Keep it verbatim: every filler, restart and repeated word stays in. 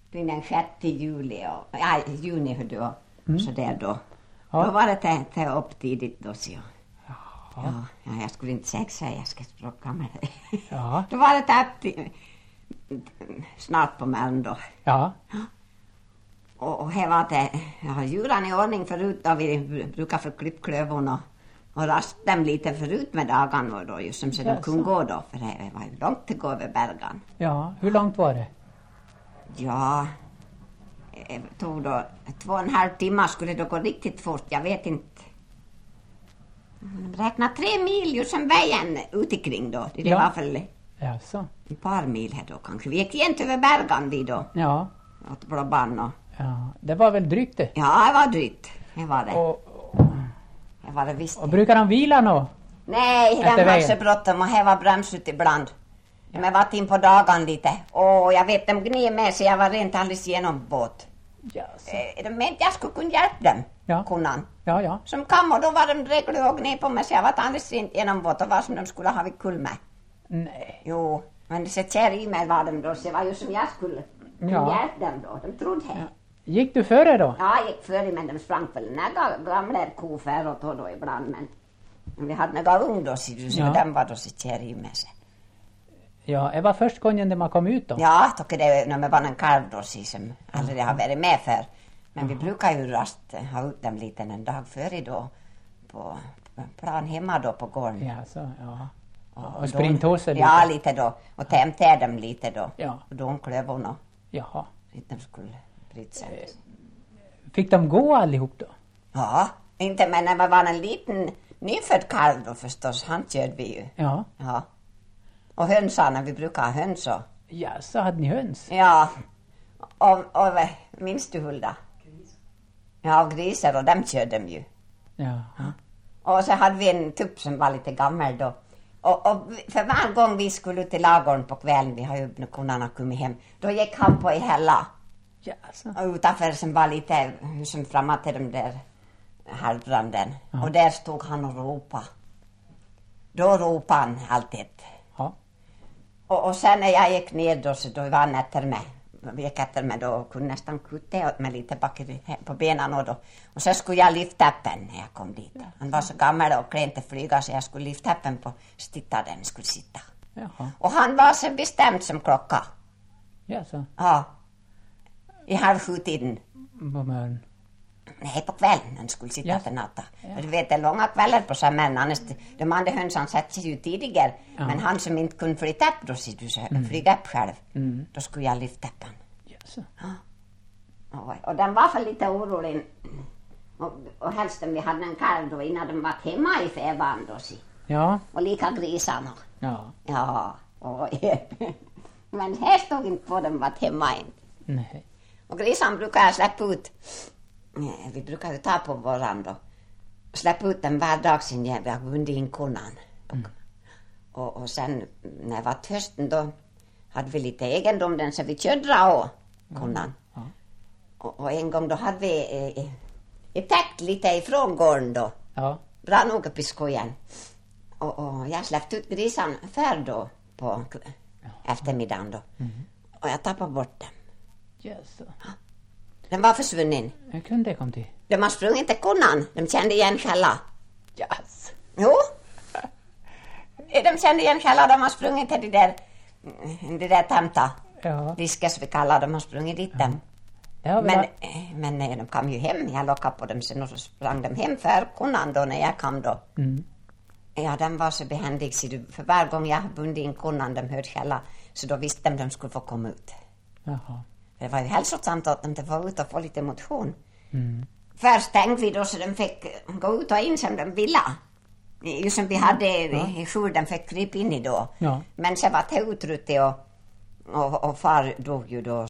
den sjätte juli och ja, juni hur då mm. så där då. Ja. Då var det till, till upp tidigt då så. Ja. Ja, ja, jag skulle inte säga jag ska språka med det. Ja. Då var det till, till snart på morgonen då. Ja. Och, och här var det, jag har djuren i ordning förut då vi brukar få klipp klövorna och rast dem lite förut med dagarna då just som så de kunde gå då för det var ju långt till gå över bergen. Ja, hur långt var det? Ja, det tog då två och en halv timme skulle det gå riktigt fort, jag vet inte. Räkna tre mil ju som vägen utikring då, det ja. var väl ja, så. ett par mil här då kanske. Vi gick igen över bergen vi då. Ja. Åt Blåbann och... Ja, det var väl drygt det? Ja, det var drygt. Det var det. Och, det var det visst. och brukar han vila nå? Nej, den var så bråttom och här var bromsut ibland. Ja. Men varit in på dagen lite. Och jag vet, de gned med sig. Jag var rent alldeles genom båt. Ja, så. Eh, de menade jag skulle kunna hjälpa dem. Ja. Kunnan. Ja, ja. Som kom och då var de regler och gned på mig. Så jag var alldeles rent genom båt och var som de skulle ha vid kull med. Nej. Jo, men det så kär i mig var de då. Så det var ju som jag skulle kunna Ja. hjälpa dem då. De trodde det. Ja. Gick du före då? Ja, jag gick före men de sprang väl några gamla kofär och då, då ibland. Men vi hade några ung då, så ja. De var då så kär i mig. Ja, det var först gången när man kom ut då? Ja, jag tycker det när man var en kalv då, så som aldrig har varit med för. Men vi brukar ju rast ha ut dem lite en dag före då på plan hemma då på gården. Ja, så, ja. Och, och och sprintåser lite? Ja, lite då. Och tämte dem lite då. Ja. Och då klövorna. Jaha. Så att de skulle bryta sig. Fick de gå allihop då? Ja, inte men när man var en liten nyfödd kalv då förstås, han körde vi ju. Ja. Ja. Och hönsarna, vi brukar ha höns och... Ja, så hade ni höns? Ja. Och, och minns du Hulda? Gris. Ja, och grisar och dem körde de ju. Ja. Ja. Och så hade vi en tupp som var lite gammal då. Och, och för varje gång vi skulle ut till lagården på kvällen, vi har ju när kundarna kommit hem, då gick han på i hälla. Ja, så. Och utanför som var lite som framåt till de där halvbranden. Ja. Och där stod han och ropade. Då ropade han alltid. Ja. Och, och sen när jag gick ner då så då var han efter mig. Vi gick efter mig då och kunde nästan kutta åt mig lite bak på benen och då. Och så skulle jag lyfta upp den när jag kom dit. Han var så gammal och klen till flyga så jag skulle lyfta upp den på stitta den skulle sitta. Jaha. Och han var så bestämd som klocka. Ja, så. Ja. I halv sju tiden. På morgonen. Nej, på kvällen han skulle sitta Yes. för natta. Ja. Du vet, det är långa kvällar på sommaren. Annars, de andra hönsen sätter sig ju tidigare. Ja. Men han som inte kunde flytta upp då, så du så, Mm. flyga upp själv. Mm. Då skulle jag lyfta upp han. Ja, så. Och, och den var för lite orolig. Och, och helst om vi hade en kalv då innan de var hemma i fäban då. Så. Ja. Och lika grisarna. Ja. Ja, och, men här stod inte på dem var hemma inte. Nej. Och grisarna brukar jag släppa ut. Nej, vi brukar ju ta på våran då. Släppa ut dem var dag sen jag var vunnit in konan. Mm. Och, och sen när det var hösten då hade vi lite egendom den så vi körde av konan. Ja. Och, och en gång då hade vi eh, eh, täckt lite ifrån gården då. Ja. Bra nog upp i skogen. Och, och jag släppte ut grisan för då på eftermiddagen då. Mm. Och jag tappade bort dem. Ja, så. Den var försvunnen. Hur kunde det komma till? De har sprungit till konan. De kände igen Källa. Yes. Jo. De kände igen Källa. De har sprungit till det där, det där tämta. Ja. Diskas vi kallar. De har sprungit dit Ja. dem. Det har vi Men, varit- men nej, de kom ju hem. Jag lockade på dem sen och så sprang de hem för konan då när jag kom då. Mm. Ja, den var så behändig. Så du, för varje gång jag bundit in konan, de hörde Källa. Så då visste de att de skulle få komma ut. Jaha. Det var ju hälsosamt att de få ut och få lite motion. Mm. Först tänkte vi då så de fick gå ut och in som de ville. Just som vi hade i skjul, de fick krypa in i då. Ja. Men så var det utrutet och, och, och far dog ju då